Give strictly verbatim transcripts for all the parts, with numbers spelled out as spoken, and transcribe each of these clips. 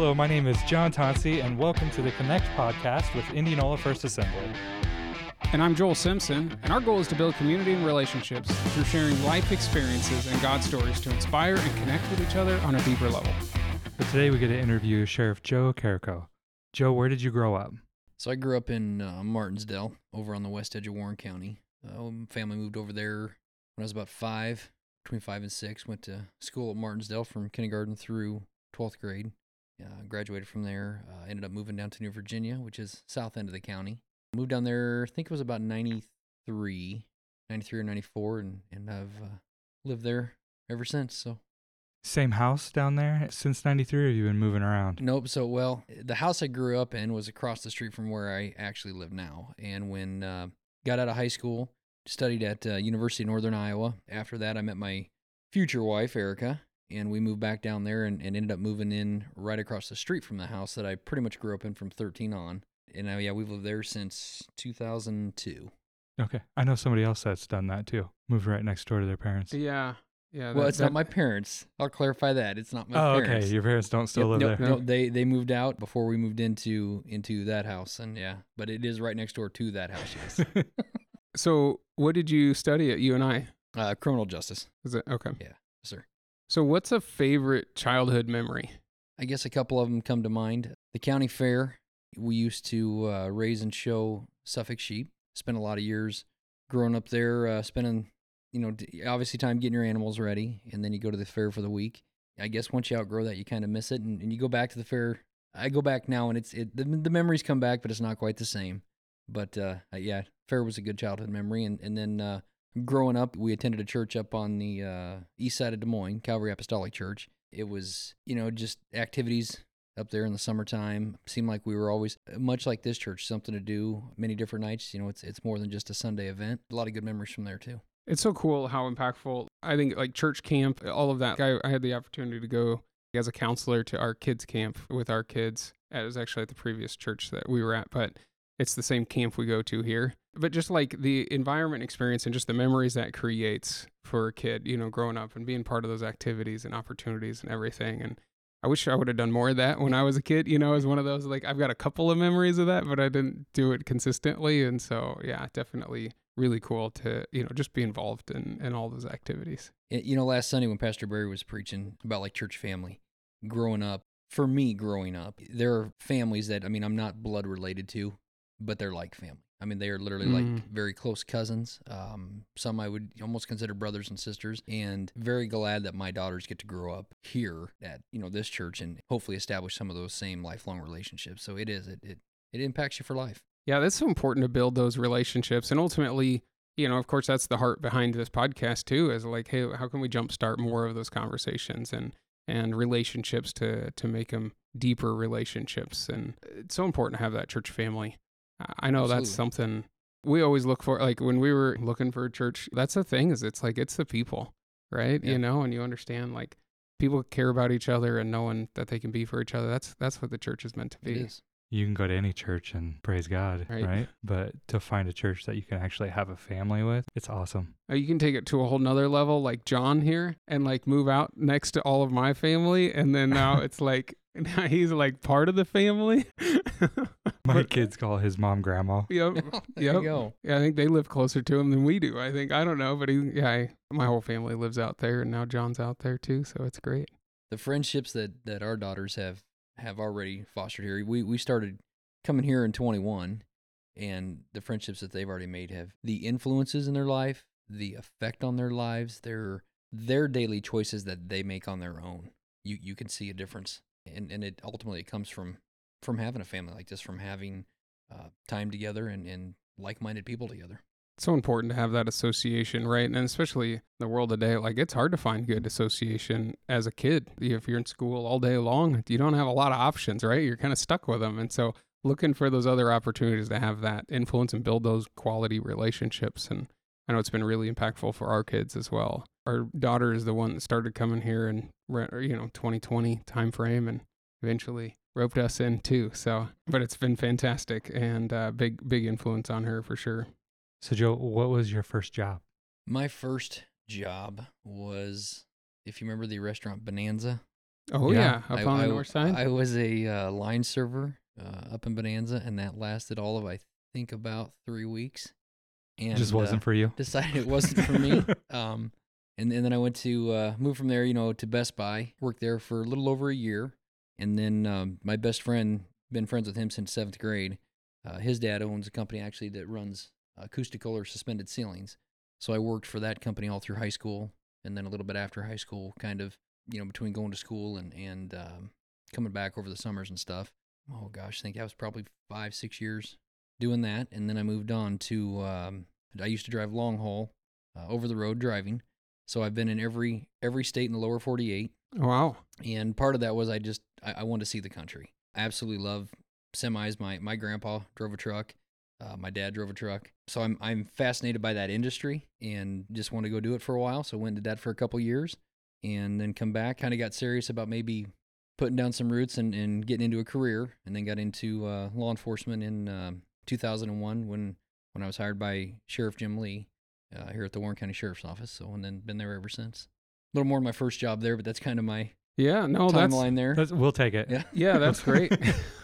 Hello, my name is John Tonsi, and welcome to the Connect podcast with Indianola First Assembly. And I'm Joel Simpson, and our goal is to build community and relationships through sharing life experiences and God stories to inspire and connect with each other on a deeper level. But today we get to interview Sheriff Joe Carrico. Joe, where did you grow up? So I grew up in uh, Martinsdale, over on the west edge of Warren County. Uh, family moved over there when I was about five, between five and six. Went to school at Martinsdale from kindergarten through twelfth grade. Uh, graduated from there. Uh, ended up moving down to New Virginia, which is south end of the county. Moved down there, I think it was about ninety-three, ninety-three or ninety-four, and, and I've uh, lived there ever since. So Same house down there since ninety-three, or have you been moving around? Nope. So, well, the house I grew up in was across the street from where I actually live now. And when uh, got out of high school, studied at uh, University of Northern Iowa. After that, I met my future wife, Erica, and we moved back down there and, and ended up moving in right across the street from the house that I pretty much grew up in from thirteen on. And uh, yeah, we've lived there since two thousand two. Okay. I know somebody else that's done that too. Moved right next door to their parents. Yeah. Yeah. Well, that- it's that- not my parents. I'll clarify that. It's not my Oh, parents. okay. Your parents don't still Yep, live nope, there. nope, they they moved out before we moved into into that house, and yeah, but it is right next door to that house. Yes, So, what did you study at U N I? uh, criminal justice, Is it okay? sir. So, what's a favorite childhood memory? I guess a couple of them come to mind. The county fair. We used to uh, raise and show Suffolk sheep. Spent a lot of years growing up there, uh, spending, you know, d- obviously time getting your animals ready, and then you go to the fair for the week. I guess once you outgrow that, you kind of miss it, and, and you go back to the fair. I go back now, and it's it the, the memories come back, but it's not quite the same. But uh, yeah, fair was a good childhood memory, and and then uh, growing up, we attended a church up on the uh, east side of Des Moines, Calvary Apostolic Church. It was, you know, just activities up there in the summertime. Seemed like we were always, much like this church, something to do many different nights. You know, it's it's more than just a Sunday event. A lot of good memories from there too. It's so cool how impactful. I think like church camp, all of that. I, I had the opportunity to go as a counselor to our kids camp with our kids. It was actually at the previous church that we were at, but it's the same camp we go to here. But just like the environment experience and just the memories that creates for a kid, you know, growing up and being part of those activities and opportunities and everything. And I wish I would have done more of that when I was a kid. You know, it was one of those, like, I've got a couple of memories of that, but I didn't do it consistently. And so, yeah, definitely really cool to, you know, just be involved in, in all those activities. It- you know, last Sunday when Pastor Barry was preaching about like church family, growing up, for me growing up, there are families that, I mean, I'm not blood related to, but they're like family. I mean, they are literally Mm. like very close cousins. Um, some I would almost consider brothers and sisters, and very glad that my daughters get to grow up here at, you know, this church and hopefully establish some of those same lifelong relationships. So it is, it, it, it impacts you for life. Yeah, that's so important to build those relationships. And ultimately, you know, of course, that's the heart behind this podcast too, is like, hey, how can we jumpstart more of those conversations and, and relationships to, to make them deeper relationships? And it's so important to have that church family. I know Absolutely. that's something we always look for. Like when we were looking for a church, that's the thing, is it's like, it's the people, right? Yeah. You know, and you understand like people care about each other and knowing that they can be for each other. That's, that's what the church is meant to be. It is. You can go to any church and praise God, Right. right? But to find a church that you can actually have a family with, it's awesome. Uh, You can take it to a whole nother level, like John here, and like move out next to all of my family. And then now it's like, now he's like part of the family. My But- kids call his mom grandma. Yep. there Yep. you go. Yeah, I think they live closer to him than we do. I think, I don't know, but he, yeah, I, my whole family lives out there, and now John's out there too. So it's great. The friendships that, that our daughters have, have already fostered here. We, we started coming here in twenty-one, and the friendships that they've already made have the influences in their life, the effect on their lives, their their daily choices that they make on their own. You you can see a difference, and and it ultimately comes from from having a family like this, from having uh, time together and, and like-minded people together. It's so important to have that association, right? And especially in the world today, like it's hard to find good association as a kid. If you're in school all day long, you don't have a lot of options, right? You're kind of stuck with them. And so looking for those other opportunities to have that influence and build those quality relationships. And I know it's been really impactful for our kids as well. Our daughter is the one that started coming here in, you know, twenty twenty timeframe, and eventually roped us in too. So, but it's been fantastic, and uh, big, big influence on her for sure. So, Joe, what was your first job? My first job was, if you remember the restaurant Bonanza Oh Yeah. yeah, up I, on the I- north side. I was a uh, line server uh, up in Bonanza, and that lasted all of, I think, about three weeks. And Just wasn't uh, for you. decided it wasn't for me. Um, and, and then I went to uh, move from there, you know, to Best Buy. Worked there for a little over a year, and then um, my best friend, been friends with him since seventh grade. Uh, his dad owns a company actually that runs acoustical or suspended ceilings. So I worked for that company all through high school, and then a little bit after high school, kind of, you know, between going to school and and um, coming back over the summers and stuff. Oh gosh, I think that was probably five, six years doing that, and then I moved on to. Um, I used to drive long haul, uh, over the road driving. So I've been in every every state in the lower forty-eight, Wow. and part of that was I just I, I wanted to see the country. I absolutely love semis. My my grandpa drove a truck. Uh, my dad drove a truck. So I'm I'm fascinated by that industry and just wanted to go do it for a while. So went and did that for a couple years, and then come back. Kind of got serious about maybe putting down some roots and, and getting into a career, and then got into uh, law enforcement in um, two thousand one when when I was hired by Sheriff Jim Lee uh, here at the Warren County Sheriff's Office. So and then been there ever since. A little more than my first job there, but that's kind of my Yeah. No, that's timeline there. That's, we'll take it. Yeah. yeah, that's great.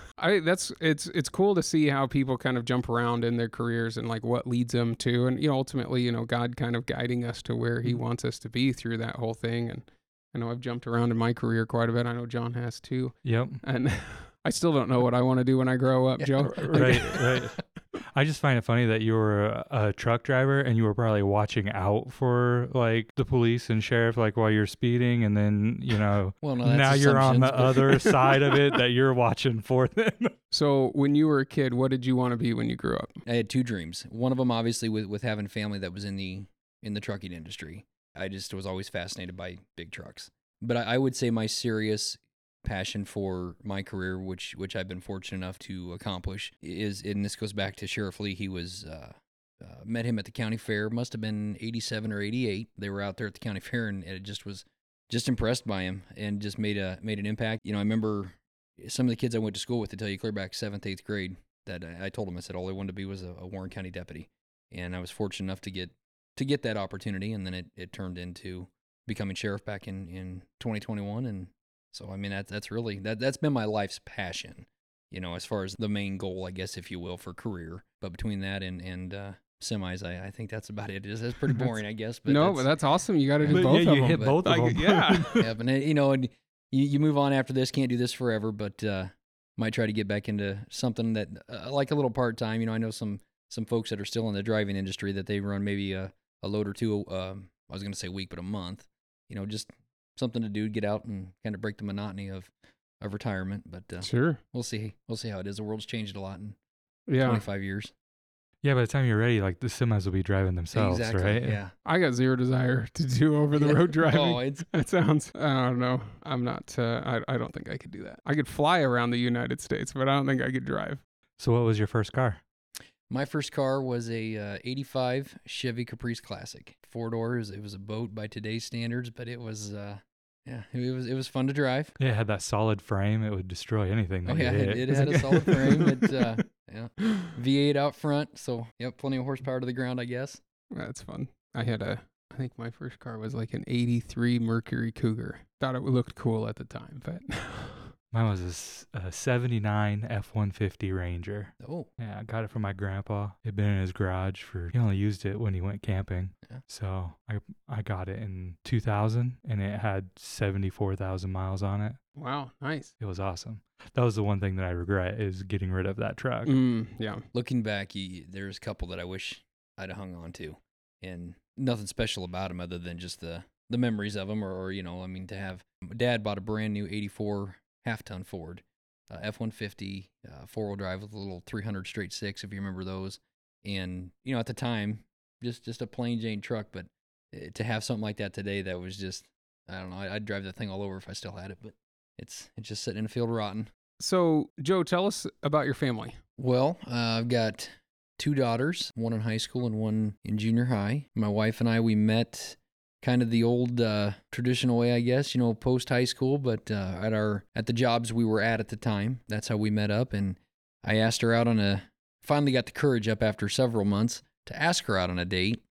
I that's it's it's cool to see how people kind of jump around in their careers and like what leads them to, and you know, ultimately, you know, God kind of guiding us to where He wants us to be through that whole thing. And I know I've jumped around in my career quite a bit. I know John has too, Yep. and I still don't know what I want to do when I grow up, Yeah. Joe. Right, right. I just find it funny that you were a, a truck driver and you were probably watching out for like the police and sheriff, like while you're speeding, and then you know Well, no, that's now you're on the assumptions, but- other side of it that you're watching for them. So when you were a kid, what did you want to be when you grew up? I had two dreams. One of them, obviously, with with having family that was in the in the trucking industry. I just was always fascinated by big trucks. But I, I would say my serious passion for my career, which which I've been fortunate enough to accomplish, is, and this goes back to Sheriff Lee. He was uh, uh, met him at the county fair. Must have been eighty-seven or eighty-eight. They were out there at the county fair, and it just was just impressed by him, and just made a made an impact. You know, I remember some of the kids I went to school with, to tell you clear back seventh, eighth grade, that I, I told them, I said all I wanted to be was a, a Warren County deputy, and I was fortunate enough to get to get that opportunity, and then it, it turned into becoming sheriff back in, in twenty twenty-one, and so I mean that's that's really that that's been my life's passion, you know, as far as the main goal, I guess, if you will, for career. But between that and and uh, semis, I, I think that's about it. It's, it's pretty boring, I guess. But no, that's, but that's awesome. You got to do But both yeah, of you them. hit but both of Like, them. yeah. yeah, but uh, you know, and you you move on after this. Can't do this forever, but uh, might try to get back into something that uh, like a little part time. You know, I know some some folks that are still in the driving industry that they run maybe a, a load or two. Um, I was going to say a week, but a month. You know, just something to do, get out and kind of break the monotony of of retirement. But uh, Sure. we'll see. We'll see how it is. The world's changed a lot in Yeah. twenty-five years. Yeah, by the time you're ready, like the semis will be driving themselves, exactly. right? Yeah. I got zero desire to do over the Yeah. road driving. Oh, it's That sounds, I don't know. I'm not, uh, I, I don't think I could do that. I could fly around the United States, but I don't think I could drive. So what was your first car? my first car was a uh, eighty-five Chevy Caprice Classic, four doors. It was a boat by today's standards, but it was, uh, yeah, it was it was fun to drive. Yeah, it had that solid frame. It would destroy anything that Oh you yeah, hit. it, it had a solid frame. It, uh, yeah, V eight out front, so yep, plenty of horsepower to the ground, I guess. That's fun. I had a, I think my first car was like an eighty-three Mercury Cougar. Thought it looked cool at the time, but Mine was a s- a, seventy-nine F one fifty Ranger. Oh, Yeah, I got it from my grandpa. It'd been in his garage for, he only used it when he went camping. Yeah. So I I got it in two thousand and it had seventy-four thousand miles on it. wow, nice. It was awesome. That was the one thing that I regret is getting rid of that truck. Mm, yeah. looking back, you, there's a couple that I wish I'd have hung on to, and nothing special about them other than just the the memories of them, or, or you know, I mean, to have. Dad bought a brand new eighty-four half-ton Ford, uh, F one fifty, uh, four-wheel drive with a little three hundred straight six, if you remember those. And you know, at the time, just just a plain Jane truck, but uh, to have something like that today, that was just, I don't know, I'd drive that thing all over if I still had it, but it's it's just sitting in a field rotten. So, Joe, tell us about your family. Well, uh, I've got two daughters, one in high school and one in junior high. My wife and I, we met kind of the old uh, traditional way, I guess, you know, post high school, but uh, at our at the jobs we were at at the time. That's how we met up, and I asked her out on a. Finally, got the courage up after several months to ask her out on a date,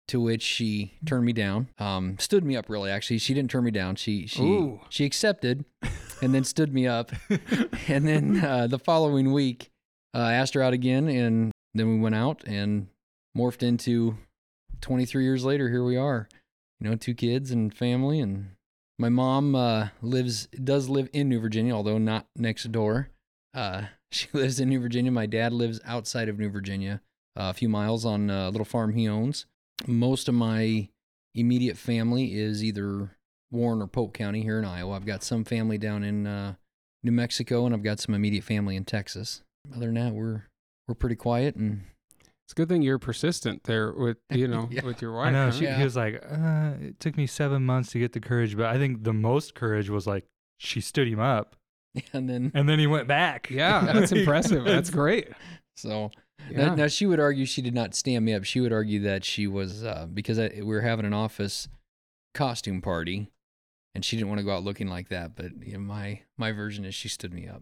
to which she turned me down. Um, stood me up, really. Actually, she didn't turn me down. She she Ooh. she accepted, and then stood me up. And then uh, the following week, uh, I asked her out again, and then we went out and morphed into twenty-three years later. Here we are. You know, two kids and family, and my mom uh, lives does live in New Virginia, although not next door. Uh, she lives in New Virginia. My dad lives outside of New Virginia, uh, a few miles on a little farm he owns. Most of my immediate family is either Warren or Polk County here in Iowa. I've got some family down in uh, New Mexico, and I've got some immediate family in Texas. Other than that, we're we're pretty quiet, and It's a good thing you're persistent there with, you know, Yeah. with your wife. I know. huh? She, Yeah. He was like, uh, it took me seven months to get the courage, but I think the most courage was like she stood him up, and then and then he went back. Yeah, that's impressive. That's great. so Yeah. now, now she would argue she did not stand me up. She would argue that she was uh, because I, we were having an office costume party, and she didn't want to go out looking like that. But you know, my my version is she stood me up.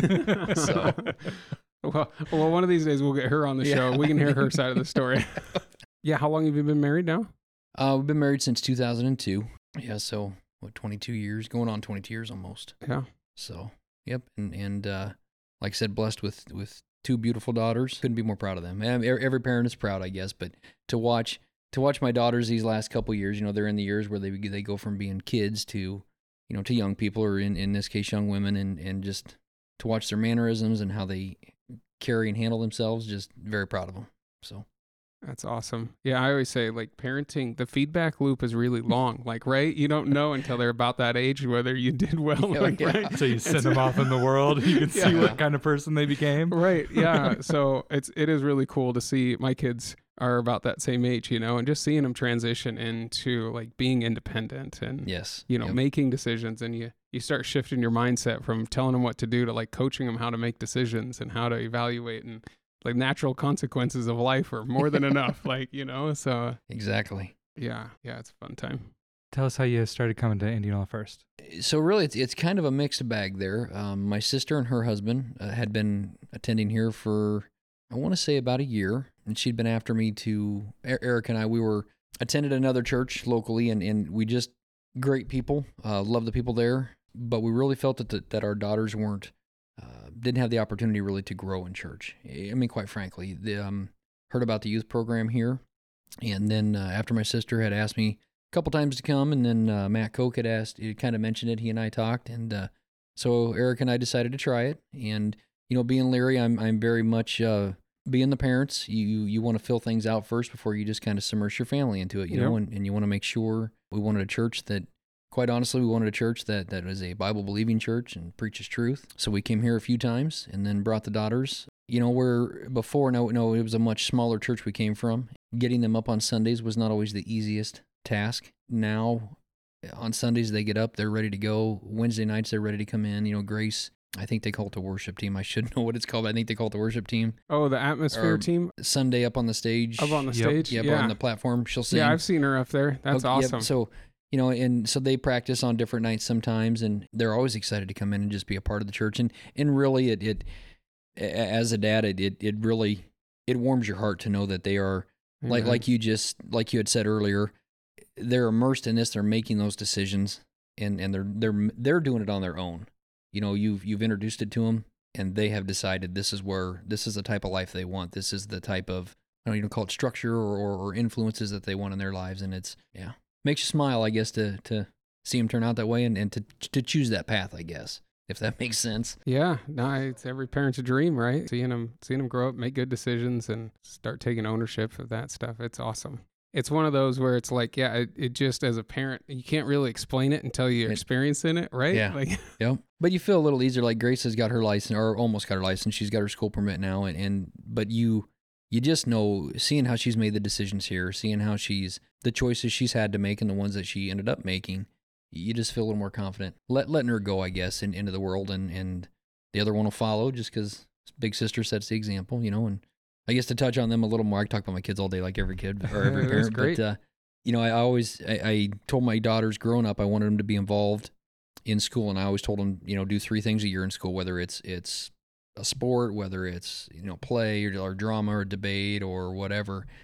So. well, well, one of these days we'll get her on the Yeah. show. We can hear her side of the story. Yeah. How long have you been married now? Uh, we've been married since two thousand two. Yeah, so what, twenty-two years, going on twenty-two years almost. Yeah. So, yep, and and uh, like I said, blessed with with two beautiful daughters. Couldn't be more proud of them. And every every parent is proud, I guess. But to watch to watch my daughters these last couple years, you know, they're in the years where they they go from being kids to, you know, to young people, or in in this case, young women, and and just to watch their mannerisms and how they carry and handle themselves. Just very proud of them. So. That's awesome. Yeah, I always say, like, parenting, the feedback loop is really long. Like, right? You don't know until they're about that age whether you did well, Yeah, like, yeah. right? So you send them off in the world. You can see Yeah. what kind of person they became. Right. Yeah. So it's it is really cool to see. My kids are about that same age, you know, and just seeing them transition into like being independent and Yes. you know Yep. making decisions, and you you start shifting your mindset from telling them what to do to like coaching them how to make decisions and how to evaluate, and like natural consequences of life are more than enough. Like, you know, so Exactly. yeah, yeah, it's a fun time. Tell us how you started coming to Indianola first. So really, it's it's kind of a mixed bag there. Um, my sister and her husband uh, had been attending here for, I want to say, about a year, and she'd been after me to, Er- Eric and I, we were attended another church locally, and, and we just, great people, uh, love the people there, but we really felt that the, that our daughters weren't, uh, didn't have the opportunity really to grow in church. I mean, quite frankly, the, um, heard about the youth program here, and then uh, after my sister had asked me couple times to come, and then uh, Matt Koch had asked, he kind of mentioned it, he and I talked, and uh, so Eric and I decided to try it. And you know, being Larry, I'm I'm very much uh, being the parents, you you want to fill things out first before you just kind of submerge your family into it, you know, Yep. and, and you want to make sure. We wanted a church that, quite honestly, we wanted a church that that was a Bible believing church and preaches truth. So we came here a few times, and then brought the daughters. You know, where before, no, no, it was a much smaller church we came from. Getting them up on Sundays was not always the easiest task. Now, on Sundays, they get up, they're ready to go. Wednesday nights, they're ready to come in. You know, Grace, I think they call it the worship team. I should know what it's called, but I think they call it the worship team. Oh, the atmosphere Or team Sunday up on the stage. up on the Yep. stage. Yep, Yeah, on the platform, she'll sing. yeah, I've seen her up there. That's Okay, yep, awesome. So, you know, and so they practice on different nights sometimes, and they're always excited to come in and just be a part of the church. And and really, it, it a- as a dad, it, it, it really, it warms your heart to know that they are, like Amen. like you just like you had said earlier, they're immersed in this. They're making those decisions, and, and they're they're they're doing it on their own. You know, you've you've introduced it to them, and they have decided this is where this is the type of life they want. This is the type of, I don't even call it structure or, or, or influences that they want in their lives, and it's yeah makes you smile, I guess, to to see them turn out that way, and, and to to choose that path, I guess, if that makes sense. Yeah, no, it's every parent's dream, right? Seeing them, seeing them grow up, make good decisions, and start taking ownership of that stuff. It's awesome. It's one of those where it's like, yeah, it, it just as a parent, you can't really explain it until you're It- experiencing it, right? Yeah. Like, Yep. But you feel a little easier. Like Grace has got her license, or almost got her license. She's got her school permit now, and, and but you you just know, seeing how she's made the decisions here, seeing how she's the choices she's had to make, and the ones that she ended up making, you just feel a little more confident. Let letting her go, I guess, in, into the world, and and the other one will follow, just because big sister sets the example, you know. And I guess to touch on them a little more, I talk about my kids all day, like every kid or every That's parent. great. But uh, you know, I always I, I told my daughters growing up, I wanted them to be involved in school, and I always told them, you know, do three things a year in school, whether it's it's a sport, whether it's, you know, play or, or drama or debate or whatever.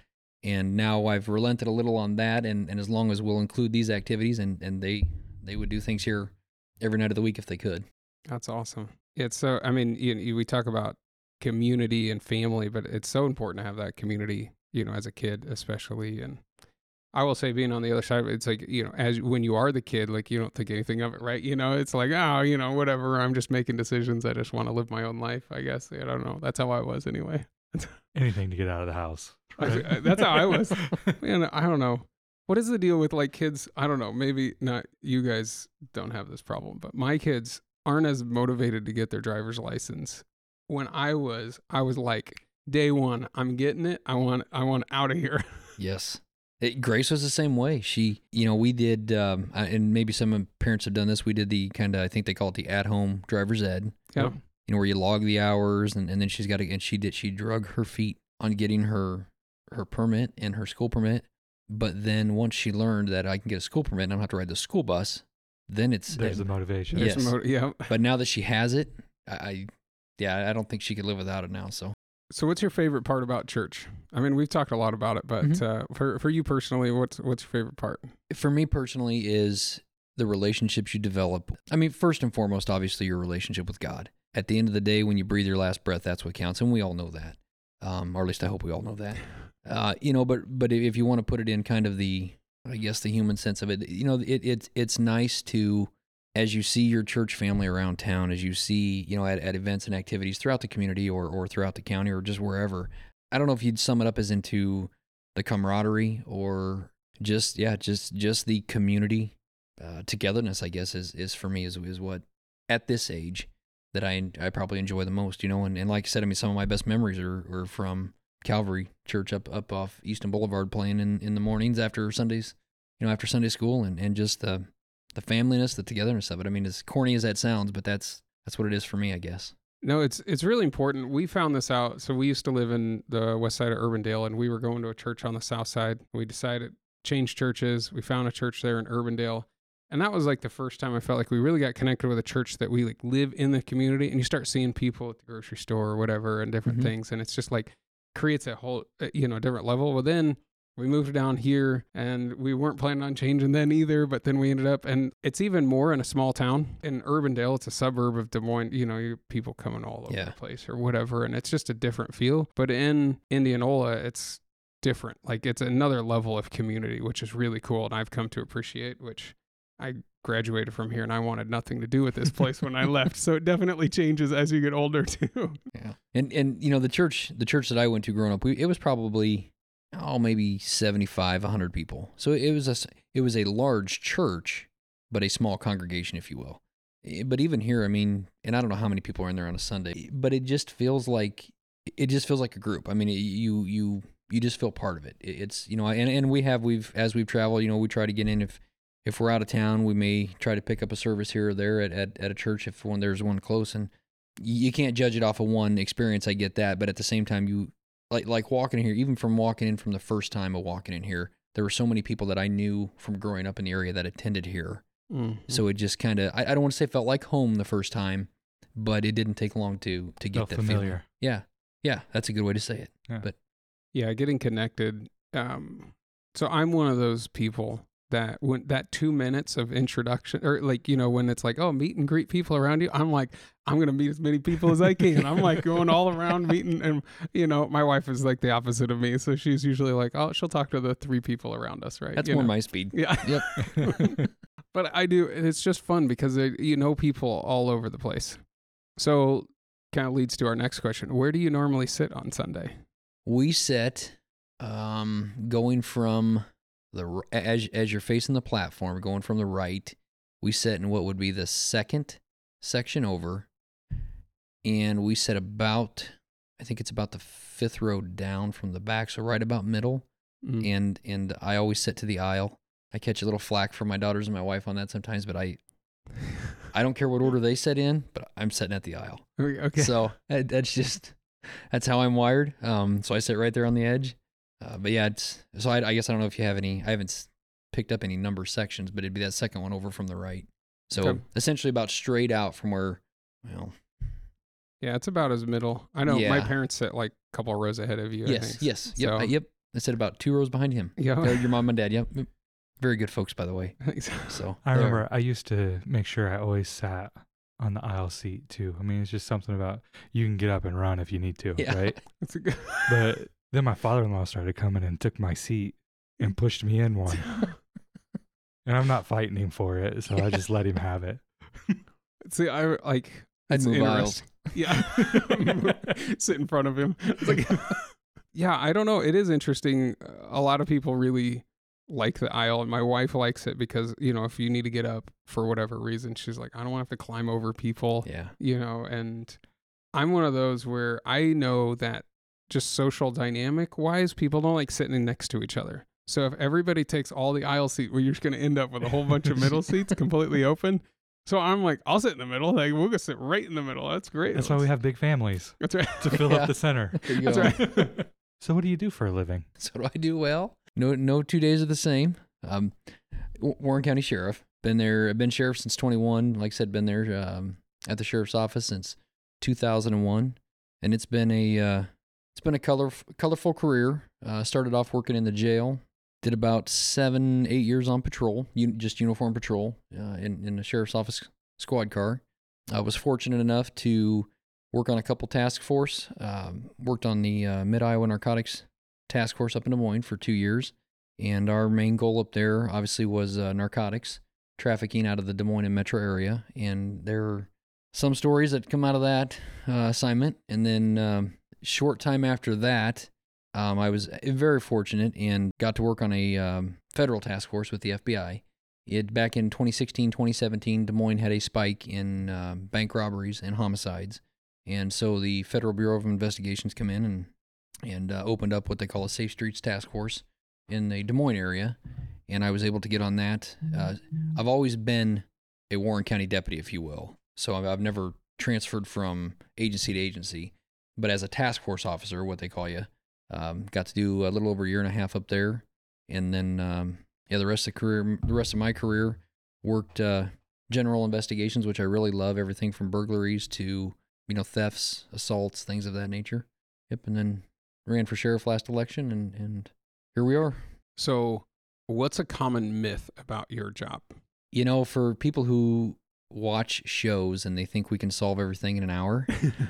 And now I've relented a little on that, and, and as long as we'll include these activities, and, and they they would do things here every night of the week if they could. That's awesome. It's so, I mean, you, you, we talk about community and family, but it's so important to have that community, you know, as a kid, especially. And I will say, being on the other side, it's like, you know, as when you are the kid, like you don't think anything of it, right? You know, it's like, oh, you know, whatever. I'm just making decisions. I just want to live my own life, I guess. I don't know. That's how I was anyway. Anything to get out of the house. Right? I, that's how I was. Man, I don't know. What is the deal with like kids? I don't know. Maybe not. You guys don't have this problem, but my kids aren't as motivated to get their driver's license. When I was, I was like, day one, I'm getting it. I want, I want out of here. Yes. It, Grace was the same way. She, you know, we did, um, and maybe some parents have done this. We did the kind of, I think they call it the at-home driver's ed. Yeah. You know, where you log the hours, and, and then she's got to, and she did, she drug her feet on getting her, her permit and her school permit. But then once she learned that I can get a school permit and I don't have to ride the school bus, then it's, There's uh, the motivation. Yes. There's mo- yeah. But now that she has it, I, I, yeah, I don't think she could live without it now. So. So what's your favorite part about church? I mean, we've talked a lot about it, but Mhm. uh, for for you personally, what's what's your favorite part? For me personally is the relationships you develop. I mean, first and foremost, obviously your relationship with God. At the end of the day, when you breathe your last breath, that's what counts. And we all know that. Um, or at least I hope we all know that. Uh, you know, but but if you want to put it in kind of the, I guess, the human sense of it, you know, it, it it's nice to, as you see your church family around town, as you see, you know, at, at events and activities throughout the community or, or throughout the county or just wherever, I don't know if you'd sum it up as into the camaraderie or just, yeah, just, just the community uh, togetherness, I guess, is, is for me is, is what at this age that I, I probably enjoy the most, you know, and, and like I said, I mean, some of my best memories are, are from Calvary Church up, up off Easton Boulevard playing in, in the mornings after Sundays, you know, after Sunday school and, and just the, the familyness, the togetherness of it. I mean, as corny as that sounds, but that's that's what it is for me, I guess. No, it's it's really important. We found this out. So we used to live in the west side of Urbandale, and we were going to a church on the south side. We decided change churches. We found a church there in Urbandale, and that was like the first time I felt like we really got connected with a church that we like live in the community. And you start seeing people at the grocery store or whatever, and different Mhm. things, and it's just like creates a whole uh, you know different level. Well, then we moved down here and we weren't planning on changing then either, but then we ended up, and it's even more in a small town. In Urbandale, it's a suburb of Des Moines, you know, you people coming all over Yeah. the place or whatever, and it's just a different feel. But in Indianola, it's different. Like it's another level of community, which is really cool, and I've come to appreciate, which I graduated from here and I wanted nothing to do with this place when I left. So it definitely changes as you get older too. Yeah. And, and you know, the church, the church that I went to growing up, we, it was probably, oh, maybe seventy-five, one hundred people. So it was a, it was a large church, but a small congregation, if you will. But even here, I mean, and I don't know how many people are in there on a Sunday, but it just feels like, it just feels like a group. I mean, you, you, you just feel part of it. It's, you know, and, and we have, we've, as we've traveled, you know, we try to get in, if, if we're out of town, we may try to pick up a service here or there at, at, at a church if when there's one close, and you can't judge it off of one experience. I get that. But at the same time, you, Like like walking in here, even from walking in from the first time of walking in here, there were so many people that I knew from growing up in the area that attended here. Mm-hmm. So it just kind of, I, I don't want to say it felt like home the first time, but it didn't take long to to get Felt that familiar. feeling. Yeah, yeah, that's a good way to say it. Yeah. But Yeah, getting connected. Um, so I'm one of those people that when that two minutes of introduction, or like, you know, when it's like, oh, meet and greet people around you, I'm like, I'm going to meet as many people as I can. I'm like going all around meeting. And, you know, my wife is like the opposite of me. So she's usually like, oh, she'll talk to the three people around us, right? that's You more know? my speed. Yeah. Yep. But I do. and It's just fun because it, you know people all over the place. So kind of leads to our next question. Where do you normally sit on Sunday? We sit um, going from the r- as as you're facing the platform, going from the right. We sit in what would be the second section over, and we sit about, I think it's about the fifth row down from the back, so right about middle. Mm. And and I always sit to the aisle. I catch a little flack from my daughters and my wife on that sometimes, but I I don't care what order they sit in, but I'm sitting at the aisle. Okay. So uh, that's just that's how I'm wired. Um, so I sit right there on the edge. Uh, but yeah, it's so I, I guess I don't know if you have any. I haven't s- picked up any number sections, but it'd be that second one over from the right. So Okay. essentially about straight out from where, well, Yeah, it's about as middle. I know my Yeah. parents sit like a couple of rows ahead of you. I yes, think. yes, yep, So- uh, yep. I said about two rows behind him. Yeah. They're your mom and dad. Yep. Very good folks, by the way. So I they are- remember I used to make sure I always sat on the aisle seat too. I mean, it's just something about you can get up and run if you need to, Yeah. right? That's a good. But then my father-in-law started coming and took my seat and pushed me in one. And I'm not fighting him for it, so I just let him have it. See, I like. I'd it's move interest- Yeah. Sit in front of him. It's like, yeah, I don't know. It is interesting. A lot of people really like the aisle, and my wife likes it because, you know, if you need to get up for whatever reason, she's like, I don't want to have to climb over people, Yeah. you know, and I'm one of those where I know that just social dynamic wise, people don't like sitting next to each other. So if everybody takes all the aisle seat, well, you're just going to end up with a whole bunch of middle seats completely open. So I'm like, I'll sit in the middle. Like, we'll go sit right in the middle. That's great. That's why we have big families, That's right. to fill Yeah. up the center. There you That's go. right. So what do you do for a living? So do I do well? No, no two days are the same. Um, W- Warren County Sheriff. Been there. I've been sheriff since twenty-one. Like I said, been there um, at the sheriff's office since two thousand one, and it's been a uh, it's been a color colorful career. Uh, started off working in the jail. Did about seven, eight years on patrol, un- just uniform patrol uh, in in the sheriff's office squad car. I was fortunate enough to work on a couple task force. Um, worked on the uh, Mid Iowa Narcotics Task Force up in Des Moines for two years. And our main goal up there obviously was uh, narcotics, trafficking out of the Des Moines and metro area. And there are some stories that come out of that uh, assignment. And then um, short time after that, um, I was very fortunate and got to work on a um, federal task force with the F B I. It, back in twenty sixteen, twenty seventeen, Des Moines had a spike in uh, bank robberies and homicides. And so the Federal Bureau of Investigations come in and, and uh, opened up what they call a Safe Streets Task Force in the Des Moines area, and I was able to get on that. Uh, I've always been a Warren County deputy, if you will, so I've, I've never transferred from agency to agency, but as a task force officer, what they call you, um, got to do a little over a year and a half up there, and then um, yeah, the rest of the career, the rest of my career, worked uh, general investigations, which I really love, everything from burglaries to you know thefts, assaults, things of that nature. Yep, and then ran for sheriff last election, and and. Here we are. So, what's a common myth about your job? You know, for people who watch shows and they think we can solve everything in an hour,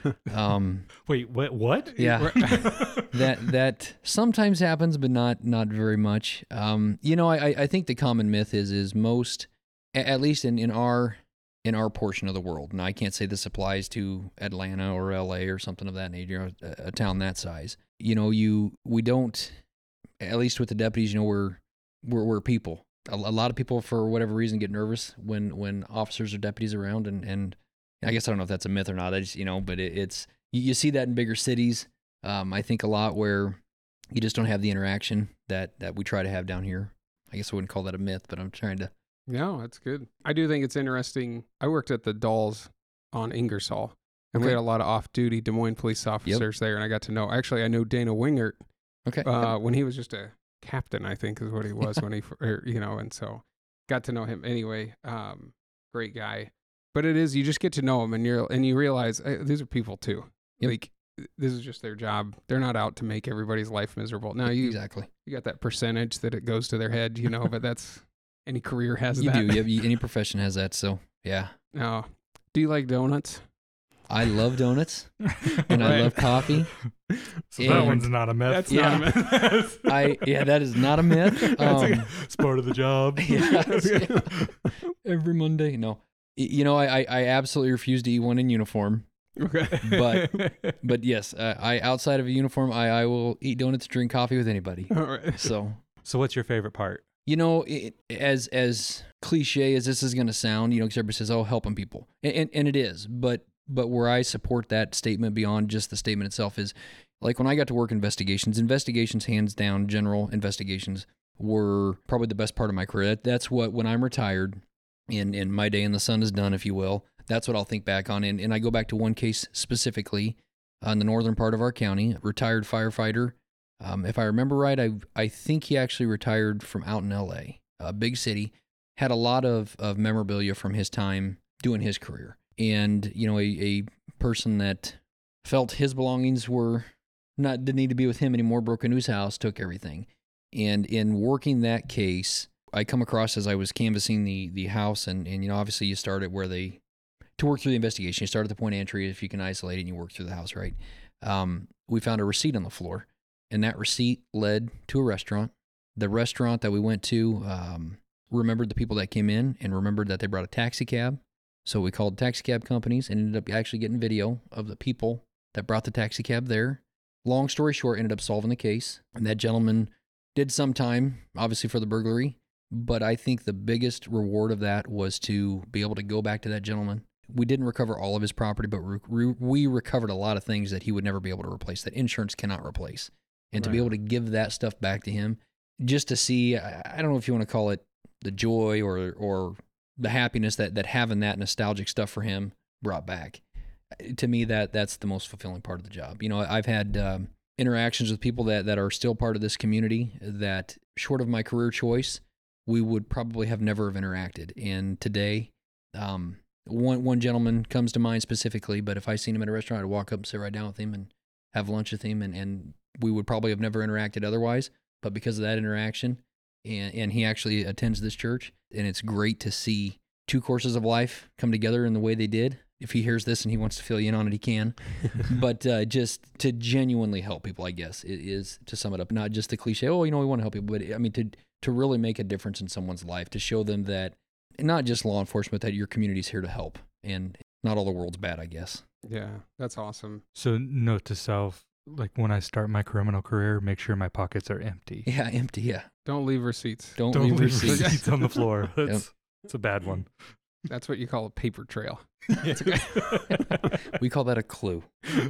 um, Wait, what? What? yeah, that that sometimes happens, but not not very much. Um, you know, I I think the common myth is is most, at least in in our in our portion of the world. Now, I can't say this applies to Atlanta or L A or something of that nature, a, a town that size. You know, you we don't. At least with the deputies, you know, we're we're, we're people. A, a lot of people, for whatever reason, get nervous when, when officers or deputies are around, and, and I guess I don't know if that's a myth or not. I just you know, but it, it's you, you see that in bigger cities. Um, I think a lot where you just don't have the interaction that that we try to have down here. I guess I wouldn't call that a myth, but I'm trying to. No, that's good. I do think it's interesting. I worked at the Dolls on Ingersoll, and we Okay. had a lot of off-duty Des Moines police officers there, and I got to know. Actually, I know Dana Wingert. Okay. Uh, when he was just a captain, I think is what he was when he, or, you know, and so got to know him anyway. Um, great guy, but it is, you just get to know him and you're, and you realize eh, these are people too. Yep. Like this is just their job. They're not out to make everybody's life miserable. Now you, exactly. you got that percentage that it goes to their head, you know, but that's, any career has You that. do. You have, any profession has that. So yeah, Now, do you like donuts? I love donuts and I Right. love coffee. So that And- one's not a myth. That's Yeah. not a myth. I yeah, that is not a myth. That's Um, a- it's part of the job. Yes, yeah. Every Monday. No, Y- you know, I, I, I absolutely refuse to eat one in uniform. Okay. But- But yes, uh, I outside of a uniform, I, I will eat donuts, drink coffee with anybody. All right. So So what's your favorite part? you know, it, as as cliche as this is going to sound, you know, because everybody says, "Oh, helping people," and, and and it is, but but where I support that statement beyond just the statement itself is, like when I got to work investigations, investigations, hands down, general investigations were probably the best part of my career. That, that's what, when I'm retired and, and my day in the sun is done, if you will, that's what I'll think back on. And, and I go back to one case specifically uh, in the northern part of our county, a retired firefighter. Um, if I remember right, I I think he actually retired from out in L A, a big city, had a lot of, of memorabilia from his time doing his career. And, you know, a, a person that felt his belongings were not didn't need to be with him anymore, broke into his house, took everything. And in working that case, I come across as I was canvassing the the house, and, and you know, obviously you start at where they, to work through the investigation, you start at the point of entry if you can isolate it and you work through the house, right? Um, we found a receipt on the floor, and that receipt led to a restaurant. The restaurant that we went to um, remembered the people that came in and remembered that they brought a taxi cab. So we called taxi cab companies and ended up actually getting video of the people that brought the taxi cab there. Long story short, ended up solving the case. And that gentleman did some time, obviously, for the burglary. But I think the biggest reward of that was to be able to go back to that gentleman. We didn't recover all of his property, but re- we recovered a lot of things that he would never be able to replace, that insurance cannot replace. And to Right. be able to give that stuff back to him, just to see, I don't know if you want to call it the joy or or the happiness that, that having that nostalgic stuff for him brought back. To me, that that's the most fulfilling part of the job. You know, I've had um, interactions with people that, that are still part of this community that, short of my career choice, we would probably have never have interacted. And today, um, one one gentleman comes to mind specifically, but if I seen him at a restaurant, I'd walk up and sit right down with him and have lunch with him, and, and we would probably have never interacted otherwise. But because of that interaction, and, and he actually attends this church, and it's great to see two courses of life come together in the way they did. If he hears this and he wants to fill you in on it, he can. But uh, just to genuinely help people, I guess, it is, to sum it up, not just the cliche, oh, you know, we want to help people, but I mean, to to really make a difference in someone's life, to show them that not just law enforcement, that your community's here to help, and not all the world's bad, I guess. Yeah, that's awesome. So note to self, like when I start my criminal career, make sure my pockets are empty. Yeah, empty, yeah. Don't leave receipts. Don't, Don't leave, leave receipts. receipts on the floor. That's, that's a bad one. That's what you call a paper trail. We call that a clue.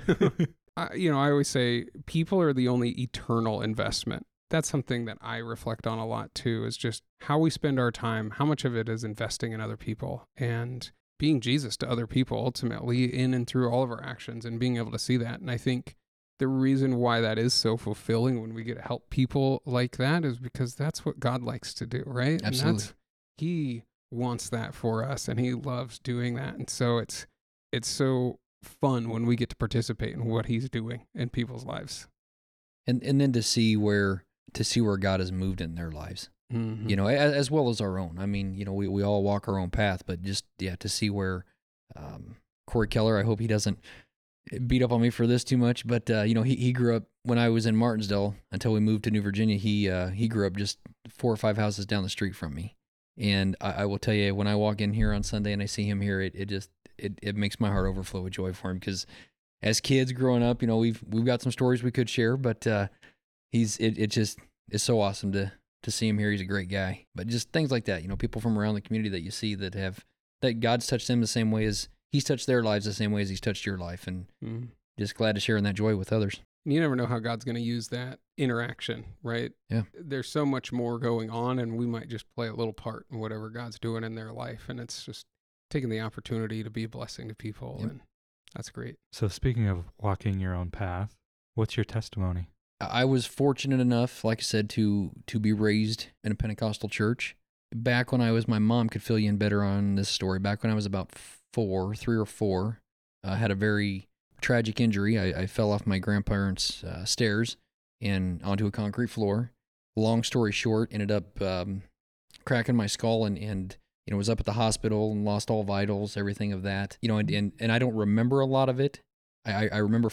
I, you know, I always say people are the only eternal investment. That's something that I reflect on a lot too, is just how we spend our time, how much of it is investing in other people and being Jesus to other people ultimately in and through all of our actions, and being able to see that. And I think the reason why that is so fulfilling when we get to help people like that is because that's what God likes to do, right? Absolutely. And that's, he wants that for us, and he loves doing that. And so it's it's so fun when we get to participate in what he's doing in people's lives. And and then to see where to see where God has moved in their lives. Mm-hmm. You know, as, as well as our own. I mean, you know, we, we all walk our own path, but just, yeah, to see where um, Corey Keller, I hope he doesn't beat up on me for this too much, but, uh, you know, he, he grew up, when I was in Martinsdale, until we moved to New Virginia, he uh, he grew up just four or five houses down the street from me. And I, I will tell you, when I walk in here on Sunday and I see him here, it, it just, it, it makes my heart overflow with joy for him, because as kids growing up, you know, we've, we've got some stories we could share, but uh, he's, it, it just is so awesome to, to see him here. He's a great guy. But just things like that, you know, people from around the community that you see that have, that God's touched them the same way as he's touched their lives, the same way as he's touched your life. And Mm-hmm. just glad to share in that joy with others. You never know how God's going to use that interaction, right? Yeah. There's so much more going on, and we might just play a little part in whatever God's doing in their life. And it's just taking the opportunity to be a blessing to people. Yep. And that's great. So speaking of walking your own path, what's your testimony? I was fortunate enough, like I said, to to be raised in a Pentecostal church. Back when I was, my mom could fill you in better on this story. Back when I was about four, three or four, I had a very tragic injury. I, I fell off my grandparents' uh, stairs and onto a concrete floor. Long story short, ended up um, cracking my skull and, and you know, was up at the hospital and lost all vitals, everything of that. You know, and and, and I don't remember a lot of it. I, I remember,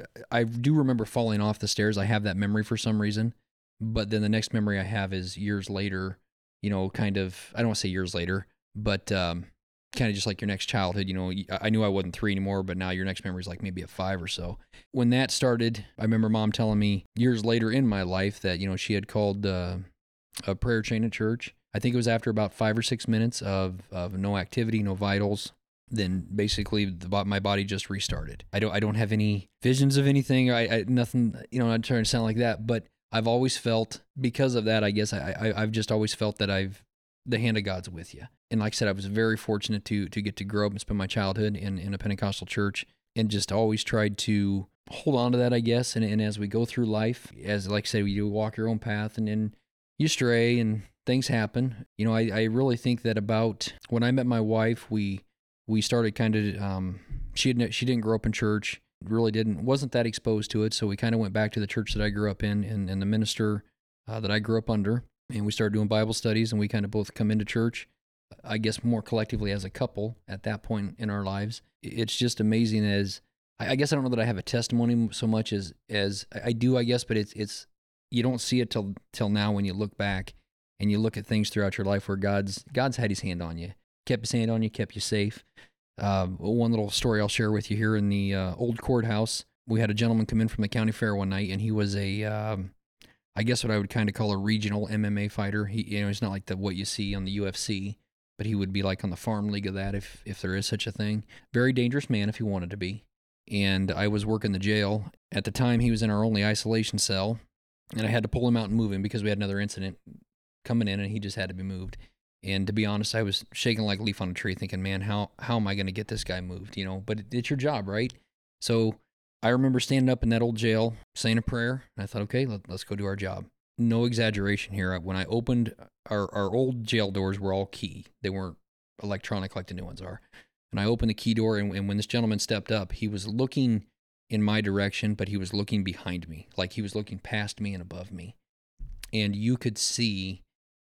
I do remember falling off the stairs. I have that memory for some reason. But then the next memory I have is years later, you know, kind of, I don't want to say years later, but um, kind of just like your next childhood. You know, I knew I wasn't three anymore, but now your next memory is like maybe at five or so. When that started, I remember Mom telling me years later in my life that, you know, she had called uh, a prayer chain at church. I think it was after about five or six minutes of, of no activity, no vitals. Then basically the, my body just restarted. I don't I don't have any visions of anything. I, I nothing, you know, I'm not trying to sound like that, but I've always felt, because of that, I guess I, I I've just always felt that I've, the hand of God's with you. And like I said, I was very fortunate to to get to grow up and spend my childhood in, in a Pentecostal church, and just always tried to hold on to that, I guess. And, and as we go through life, as like I said, you walk your own path, and then you stray and things happen. You know, I, I really think that about when I met my wife, we we started kind of, um, she had, she didn't grow up in church, really didn't, wasn't that exposed to it. So we kind of went back to the church that I grew up in and, and the minister uh, that I grew up under. And we started doing Bible studies, and we kind of both come into church, I guess more collectively as a couple at that point in our lives. It's just amazing as, I guess I don't know that I have a testimony so much as, as I do, I guess, but it's, it's, you don't see it till, till now when you look back and you look at things throughout your life where God's, God's had his hand on you, kept his hand on you, kept you safe. Uh, one little story I'll share with you here in the uh, old courthouse. We had a gentleman come in from the county fair one night, and he was a, um, I guess what I would kind of call a regional M M A fighter. He, you know, he's not like the what you see on the U F C, but he would be like on the farm league of that, if if there is such a thing. Very dangerous man if he wanted to be. And I was working the jail at the time. He was in our only isolation cell, and I had to pull him out and move him because we had another incident coming in, and he just had to be moved. And to be honest, I was shaking like a leaf on a tree, thinking, "Man, how how am I going to get this guy moved?" You know, but it, it's your job, right? So I remember standing up in that old jail, saying a prayer, and I thought, okay, let, let's go do our job. No exaggeration here. When I opened, our, our old jail doors were all key. They weren't electronic like the new ones are. And I opened the key door, and, and when this gentleman stepped up, he was looking in my direction, but he was looking behind me, like he was looking past me and above me. And you could see,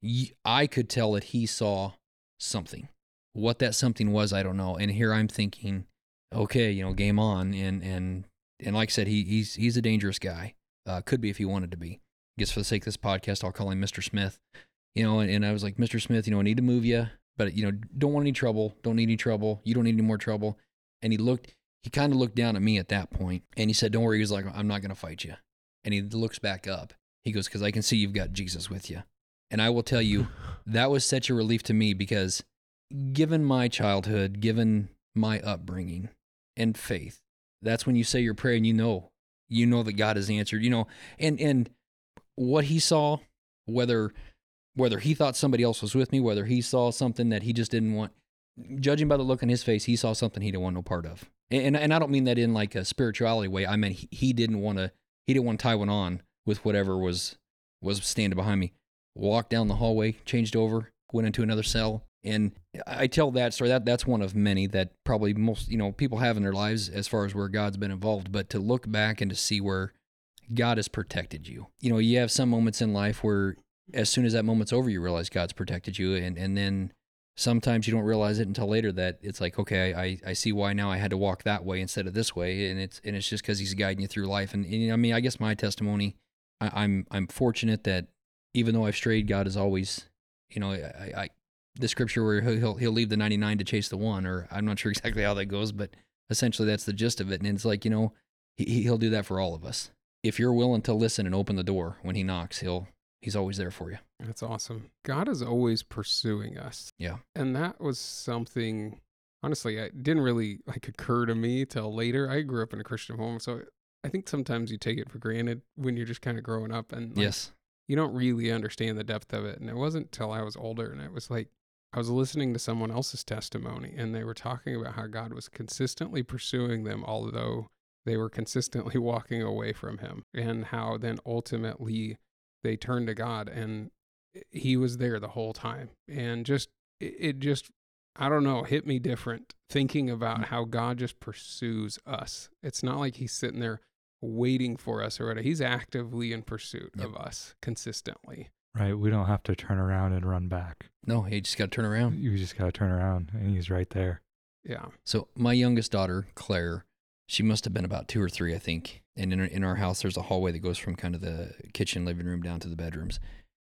I could tell that he saw something. What that something was, I don't know. And here I'm thinking, okay, you know, game on, and and And like I said, he he's he's a dangerous guy. Uh, could be if he wanted to be. I guess for the sake of this podcast, I'll call him Mister Smith. You know, and, and I was like, Mister Smith, you know, I need to move you, but, you know, don't want any trouble. Don't need any trouble. You don't need any more trouble. And he looked, he kind of looked down at me at that point, and he said, don't worry. He was like, I'm not going to fight you. And he looks back up. He goes, because I can see you've got Jesus with you. And I will tell you, that was such a relief to me because given my childhood, given my upbringing and faith, that's when you say your prayer and you know, you know that God has answered, you know, and, and what he saw, whether, whether he thought somebody else was with me, whether he saw something that he just didn't want, judging by the look on his face, he saw something he didn't want no part of. And, and I don't mean that in like a spirituality way. I mean, he, he didn't want to, he didn't want to tie one on with whatever was, was standing behind me. Walked down the hallway, changed over, went into another cell. And I tell that story, that that's one of many that probably most, you know, people have in their lives as far as where God's been involved. But to look back and to see where God has protected you. You know, you have some moments in life where as soon as that moment's over, you realize God's protected you. And, and then sometimes you don't realize it until later that it's like, okay, I, I see why now I had to walk that way instead of this way. And it's and it's just because he's guiding you through life. And, and I mean, I guess my testimony, I, I'm I'm fortunate that even though I've strayed, God is always, you know, I, I the scripture where he'll he'll leave the ninety-nine to chase the one, or I'm not sure exactly how that goes, but essentially that's the gist of it. And it's like, you know, he he'll do that for all of us. If you're willing to listen and open the door when he knocks, he'll he's always there for you. That's awesome. God is always pursuing us. Yeah. And that was something, honestly, it didn't really like occur to me till later. I grew up in a Christian home, so I think sometimes you take it for granted when you're just kind of growing up, and like, yes, you don't really understand the depth of it. And it wasn't till I was older, and it was like I was listening to someone else's testimony, and they were talking about how God was consistently pursuing them, although they were consistently walking away from him, and how then ultimately they turned to God, and he was there the whole time. And just, it just, I don't know, hit me different thinking about how God just pursues us. It's not like he's sitting there waiting for us or whatever. He's actively in pursuit Yep. of us consistently. Right. We don't have to turn around and run back. no, you just got to turn around. You just got to turn around and he's right there. Yeah. So my youngest daughter, Claire, she must have been about two or three, I think. And in our, in our house, there's a hallway that goes from kind of the kitchen, living room down to the bedrooms.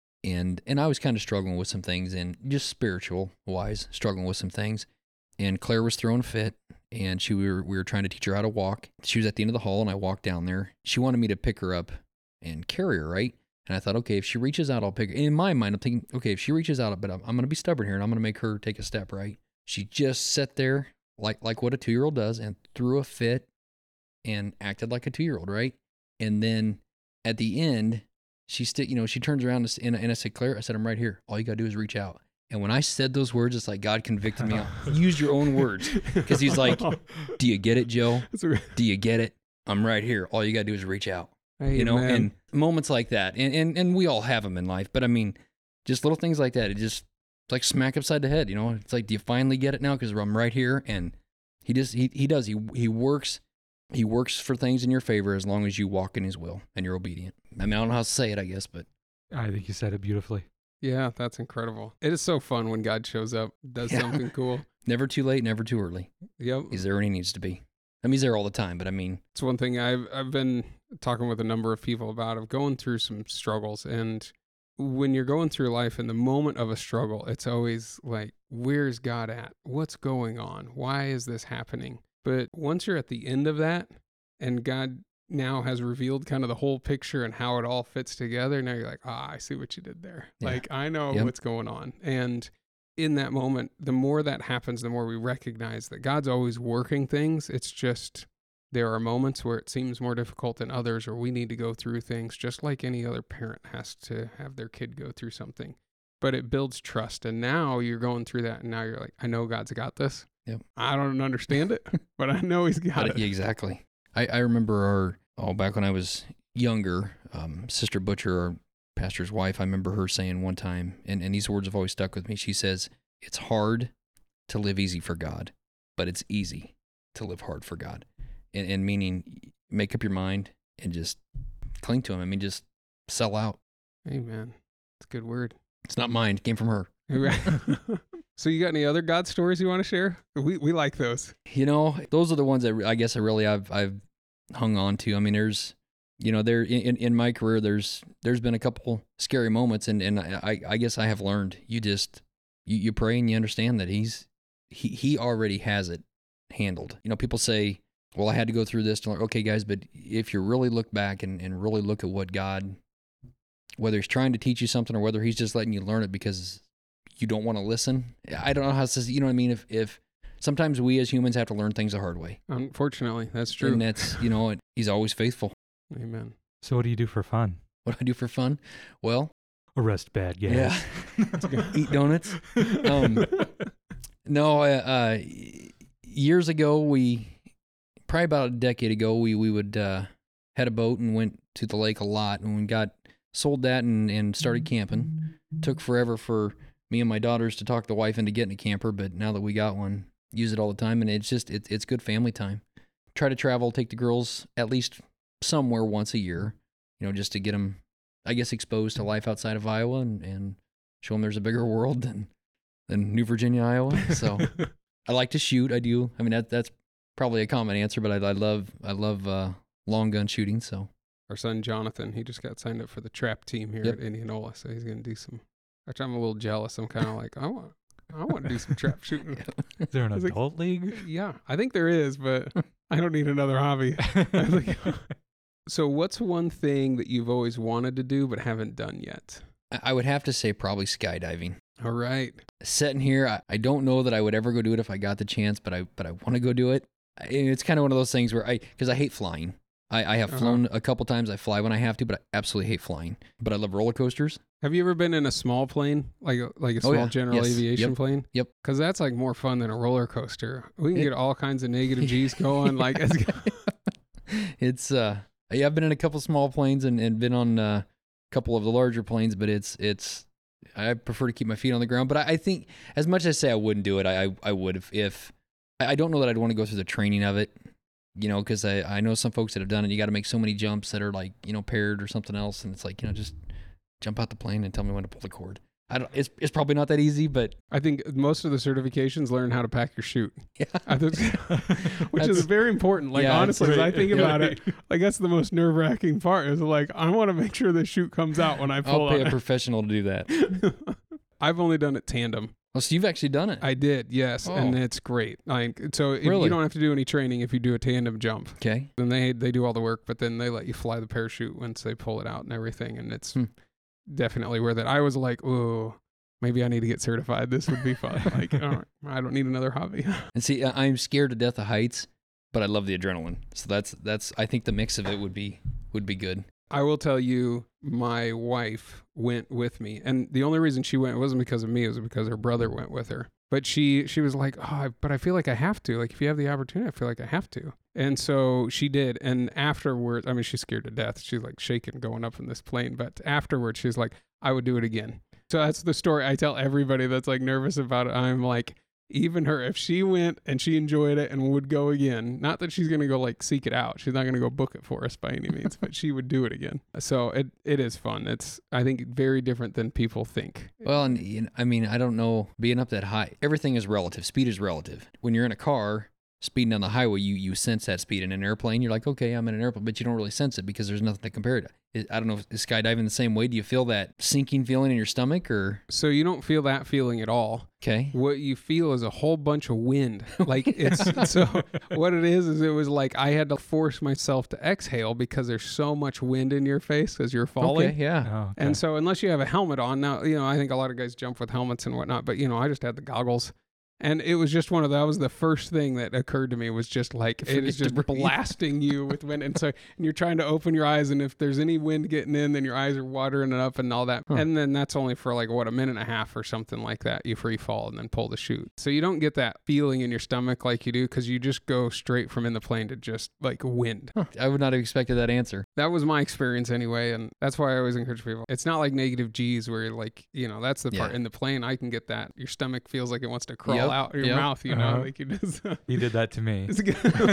And and I was kind of struggling with some things, and just spiritual wise, struggling with some things. And Claire was throwing a fit, and she we were we were trying to teach her how to walk. She was at the end of the hall, and I walked down there. She wanted me to pick her up and carry her, right? And I thought, okay, if she reaches out, I'll pick her. In my mind, I'm thinking, okay, if she reaches out, but I'm, I'm going to be stubborn here, and I'm going to make her take a step, right? She just sat there like like what a two-year-old does, and threw a fit and acted like a two-year-old, right? And then at the end, she still, you know, she turns around and, and I said, Claire, I said, I'm right here. All you got to do is reach out. And when I said those words, it's like God convicted me. Use your own words. Because he's like, do you get it, Joe? Do you get it? I'm right here. All you got to do is reach out. Hey, you know, man. and moments like that. And, and and we all have them in life. But I mean, just little things like that. It just, it's like smack upside the head, you know? It's like, do you finally get it now? Because I'm right here. And he just, he, he does. He, he works He works for things in your favor as long as you walk in his will and you're obedient. I mean, I don't know how to say it, I guess, but I think you said it beautifully. Yeah, that's incredible. It is so fun when God shows up, does Yeah. something cool. never too late, never too early. Yep. He's there when he needs to be. I mean, he's there all the time, but I mean, It's one thing I've I've been talking with a number of people about, of going through some struggles. And when you're going through life, in the moment of a struggle, it's always like, where's God at? What's going on? Why is this happening? But once you're at the end of that, and God now has revealed kind of the whole picture and how it all fits together, now you're like, ah, I see what you did there. Yeah. Like, I know Yep. what's going on. And in that moment, the more that happens, the more we recognize that God's always working things. It's just, there are moments where it seems more difficult than others, or we need to go through things just like any other parent has to have their kid go through something. But it builds trust. And now you're going through that, and now you're like, I know God's got this. Yep. I don't understand it, but I know he's got but, it. yeah, exactly. I, I remember our, oh, back when I was younger, um, Sister Butcher, our pastor's wife, I remember her saying one time, and, and these words have always stuck with me. She says, it's hard to live easy for God, but it's easy to live hard for God. And, and meaning, make up your mind and just cling to him. I mean, just sell out. Amen. It's a good word. It's not mine. It came from her. So you got any other God stories you want to share? We we like those. You know, those are the ones that re- I guess I really I've I've hung on to. I mean, there's, you know, there in, in my career, there's there's been a couple scary moments, and and I I guess I have learned, you just you, you pray and you understand that he's he he already has it handled. You know, people say, well, I had to go through this to learn. Okay, guys, but if you really look back and, and really look at what God, whether he's trying to teach you something or whether he's just letting you learn it because you don't want to listen. I don't know how to say, you know what I mean? If, if sometimes we as humans have to learn things the hard way. Unfortunately, that's true. And that's, you know, it, he's always faithful. Amen. So what do you do for fun? What do I do for fun? Well, Arrest bad guys. yeah, eat donuts. Um, no, uh, uh, years ago, we, probably about a decade ago, we, we would, uh, had a boat and went to the lake a lot, and we got sold that and, and started camping. Took forever for me and my daughters to talk the wife into getting a camper, but now that we got one, use it all the time, and it's just, it, it's good family time. Try to travel, take the girls at least somewhere once a year, you know, just to get them, I guess, exposed to life outside of Iowa and, and show them there's a bigger world than, than New Virginia, Iowa. So I like to shoot. I do. I mean, that that's probably a common answer, but I, I love, I love uh, long gun shooting, so. Our son Jonathan, he just got signed up for the trap team here Yep. at Indianola, so he's going to do some. Actually, I'm a little jealous. I'm kind of like, I want, I want to do some trap shooting. Is there an I was like, adult league? Yeah, I think there is, but I don't need another hobby. I think- So, what's one thing that you've always wanted to do but haven't done yet? I- I would have to say probably skydiving. All right. Sitting here, I, I don't know that I would ever go do it if I got the chance, but I but I want to go do it. I- It's kind of one of those things where I, because I hate flying. I, I have Uh-huh. flown a couple times. I fly when I have to, but I absolutely hate flying. But I love roller coasters. Have you ever been in a small plane, like a, like a Oh, small yeah. general Yes. aviation Yep. plane? Yep. Because that's like more fun than a roller coaster. We can It- get all kinds of negative G's going. Like, it's, It's uh, yeah, I've been in a couple small planes and, and been on uh, a couple of the larger planes, but it's it's. I prefer to keep my feet on the ground. But I, I think as much as I say I wouldn't do it, I I, I would if if I, I don't know that I'd want to go through the training of it. You know, because I, I know some folks that have done it. You got to make so many jumps that are like, you know, paired or something else. And it's like, you know, just jump out the plane and tell me when to pull the cord. I don't, it's, it's probably not that easy, but I think most of the certifications learn how to pack your chute, yeah. I think, which is That's- very important. Like, yeah, honestly, as I think Yeah. about it, like that's the most nerve wracking part is like, I want to make sure the chute comes out when I pull I'll pay on a professional to do that. it. I've only done it tandem. Oh, so you've actually done it. I did, yes, and Oh. it's great. Like, so if Really? you don't have to do any training if you do a tandem jump. Okay. Then they they do all the work, but then they let you fly the parachute once they pull it out and everything, and it's Hmm. definitely worth it. I was like, oh, maybe I need to get certified. This would be fun. Like, all right, I don't need another hobby. And see, I- I'm scared to death of heights, but I love the adrenaline. So that's that's. I think the mix of it would be would be good. I will tell you, my wife went with me, and the only reason she went wasn't because of me; it was because her brother went with her. But she she was like, oh, but I feel like I have to. Like, if you have the opportunity, I feel like I have to. And so she did. And afterwards, I mean, she's scared to death. She's like shaking going up in this plane. But afterwards, she's like, I would do it again. So that's the story I tell everybody that's like nervous about it. I'm like, even her, if she went and she enjoyed it and would go again, not that she's going to go like seek it out. She's not going to go book it for us by any means, but she would do it again. So it, it is fun. It's, I think, very different than people think. Well, and you know, I mean, I don't know, being up that high, everything is relative. Speed is relative. When you're in a car, speeding down the highway, you, you sense that speed. In an airplane, you're like, okay, I'm in an airplane, but you don't really sense it because there's nothing to compare it to. I don't know, is skydiving the same way? Do you feel that sinking feeling in your stomach or? So you don't feel that feeling at all. Okay. What you feel is a whole bunch of wind. Like it's, so what it is, is it was like I had to force myself to exhale because there's so much wind in your face as you're falling. Okay, yeah. Oh, okay. And so unless you have a helmet on, now, you know, I think a lot of guys jump with helmets and whatnot, but you know, I just had the goggles. And it was just one of, that was the first thing that occurred to me was just like, it is just blasting you with wind. And so, and you're trying to open your eyes. And if there's any wind getting in, then your eyes are watering it up and all that. Huh. And then that's only for like, what, a minute and a half or something like that. You free fall and then pull the chute. So you don't get that feeling in your stomach like you do because you just go straight from in the plane to just like wind. Huh. I would not have expected that answer. That was my experience anyway. And that's why I always encourage people. It's not like negative G's where you're like, you know, that's the part Yeah. in the plane. I can get that. Your stomach feels like it wants to crawl Yep. out your Yep. mouth, you know, Uh-huh. like you just. You did that to me. It's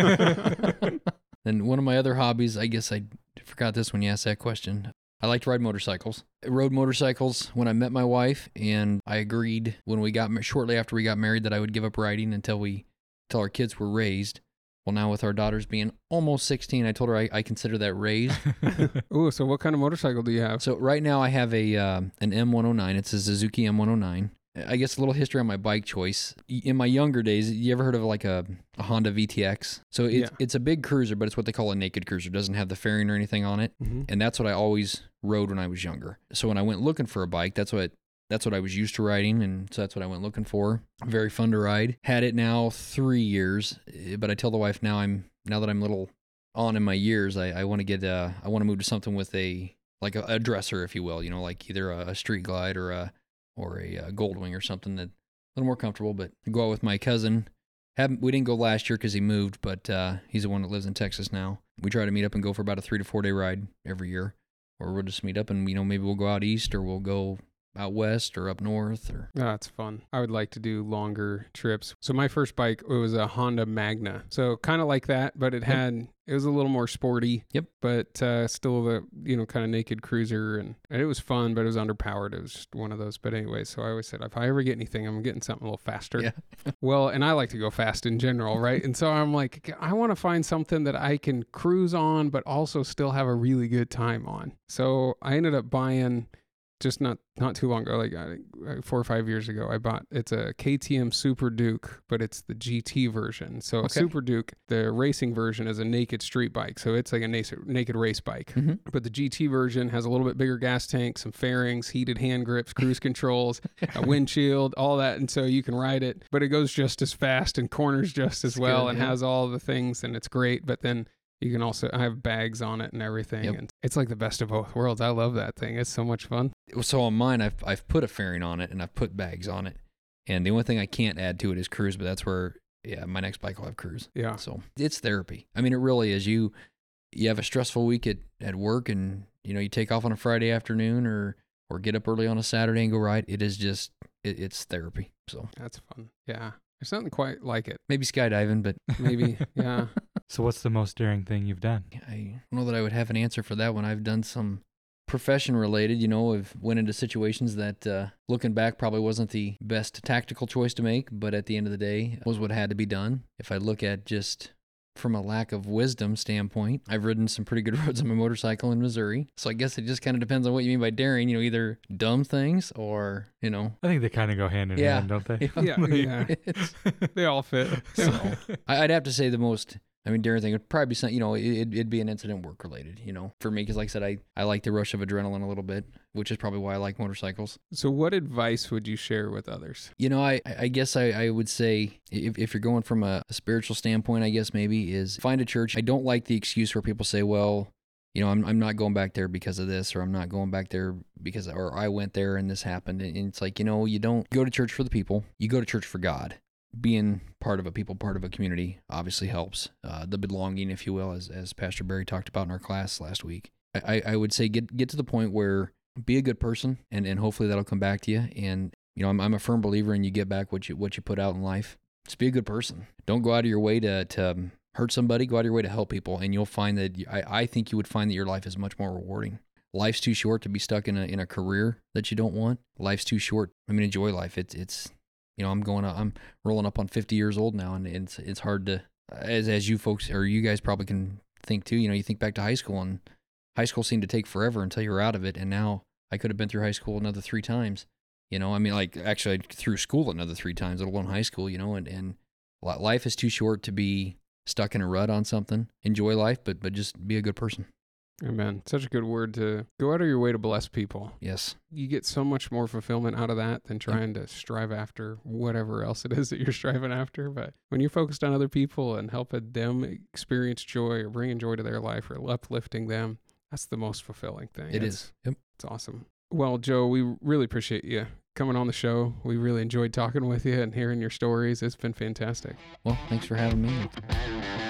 good. Then one of my other hobbies, I guess I forgot this when you asked that question. I like to ride motorcycles. I rode motorcycles when I met my wife, and I agreed when we got shortly after we got married that I would give up riding until we, until our kids were raised. Well, now with our daughters being almost sixteen, I told her I, I consider that raised. Ooh, so what kind of motorcycle do you have? So right now I have a uh, an M one oh nine. It's a Suzuki M one oh nine. I guess a little history on my bike choice. In my younger days, you ever heard of like a, a Honda V T X? So it's, Yeah. it's a big cruiser, but it's what they call a naked cruiser. It doesn't have the fairing or anything on it. Mm-hmm. And that's what I always rode when I was younger. So when I went looking for a bike, that's what that's what I was used to riding, and so that's what I went looking for. Very fun to ride. Had it now three years, but I tell the wife now I'm now that I'm a little on in my years, I, I want to get uh I want to move to something with a like a, a dresser, if you will. You know, like either a, a Street Glide or a or a, a Goldwing or something that a little more comfortable. But I go out with my cousin. Haven't we didn't go last year because he moved, but uh, he's the one that lives in Texas now. We try to meet up and go for about a three to four day ride every year, or we'll just meet up and you know maybe we'll go out east or we'll go out west or up north or. Oh, that's fun. I would like to do longer trips. So my first bike, it was a Honda Magna. So kind of like that, but it Yep. had, it was a little more sporty. Yep. But uh, still the, you know, kind of naked cruiser. And, and it was fun, but it was underpowered. It was just one of those. But anyway, so I always said, if I ever get anything, I'm getting something a little faster. Yeah. Well, and I like to go fast in general, right? And so I'm like, I want to find something that I can cruise on, but also still have a really good time on. So I ended up buying, just not not too long ago, like uh, four or five years ago, I bought, it's a K T M Super Duke, but it's the G T version. So Okay. Super Duke, the racing version, is a naked street bike. So it's like a naked, naked race bike. Mm-hmm. But the G T version has a little bit bigger gas tank, some fairings, heated hand grips, cruise controls, a windshield, all that. And so you can ride it, but it goes just as fast and corners just as That's well good, and yeah. has all the things, and it's great. But then you can also, I have bags on it and everything. Yep. And it's like the best of both worlds. I love that thing. It's so much fun. So on mine, I've I've put a fairing on it and I've put bags on it, and the only thing I can't add to it is cruise. But that's where yeah, my next bike will have cruise. Yeah. So it's therapy. I mean, it really is. You you have a stressful week at, at work, and you know you take off on a Friday afternoon or or get up early on a Saturday and go ride. It is just it, it's therapy. So That's fun. Yeah. There's nothing quite like it. maybe skydiving, but Maybe. Yeah. So what's the most daring thing you've done? I don't know that I would have an answer for that one. I've done some profession related, you know, I've went into situations that uh, looking back probably wasn't the best tactical choice to make, but at the end of the day was what had to be done. If I look at just from a lack of wisdom standpoint, I've ridden some pretty good roads on my motorcycle in Missouri. So I guess it just kind of depends on what you mean by daring, you know, either dumb things or, you know. I think they kind of go hand in Yeah. hand, don't they? Yeah. Yeah. It's, They all fit. so I- I'd have to say the most, I mean, daring thing would probably be something, you know, it, it'd be an incident work related, you know, for me, because like I said, I, I like the rush of adrenaline a little bit, which is probably why I like motorcycles. So what advice would you share with others? You know, I, I guess I, I would say if, if you're going from a, a spiritual standpoint, I guess maybe is find a church. I don't like the excuse where people say, well, you know, I'm I'm not going back there because of this, or I'm not going back there because, or I went there and this happened. And it's like, you know, you don't go to church for the people. You go to church for God. Being part of a people, part of a community obviously helps. Uh, the belonging, if you will, as as Pastor Barry talked about in our class last week. I, I would say get get to the point where be a good person, and, and hopefully that'll come back to you. And You know, I'm I'm a firm believer in you get back what you what you put out in life. Just be a good person. Don't go out of your way to to hurt somebody. Go out of your way to help people, and you'll find that I, I think you would find that your life is much more rewarding. Life's too short to be stuck in a in a career that you don't want. Life's too short. I mean, enjoy life. It's it's you know, I'm going I'm rolling up on fifty years old now, and it's it's hard to as as you folks or you guys probably can think too. You know, you think back to high school, and high school seemed to take forever until you were out of it, and now I could have been through high school another three times. You know, I mean, like actually through school another three times, let alone high school. You know, and and life is too short to be stuck in a rut on something. Enjoy life, but but just be a good person. Amen. Such a good word to go out of your way to bless people. Yes. You get so much more fulfillment out of that than trying to strive after whatever else it is that you're striving after. But when you're focused on other people and helping them experience joy or bringing joy to their life or uplifting them, that's the most fulfilling thing. It it's, is. Yep. It's awesome. Well, Joe, we really appreciate you coming on the show. We really enjoyed talking with you and hearing your stories. It's been fantastic. Well, thanks for having me.